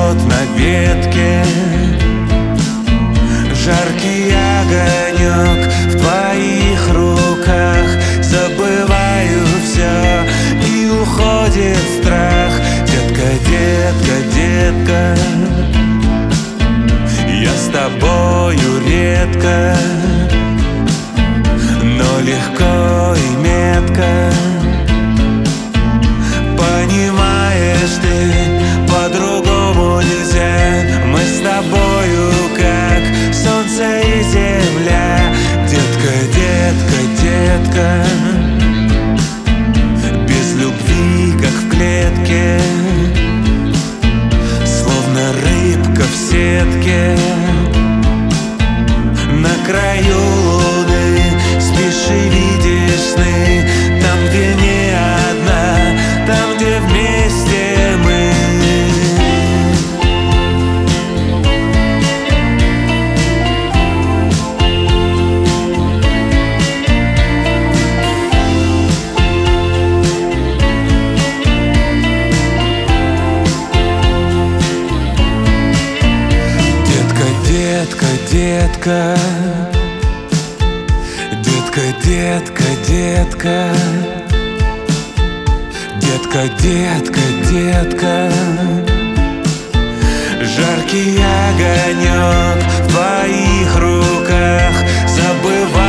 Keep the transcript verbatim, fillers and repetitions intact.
цветет на ветке. Жаркий огонек в твоих руках. Забываю все, и уходит страх. Детка, детка, детка, я с тобою редко, но легко и метко. Понимаешь ты, по-другому нельзя. Мы с тобою как солнце и земля. Детка, детка, детка, без любви, как в клетке, словно рыбка в сетке. На краю луны спишь и видишь сны. Там, где не одна, там, где вместе мы. Детка, детка, детка, детка, детка, детка, детка, детка. Жаркий огонек в твоих руках. Забывай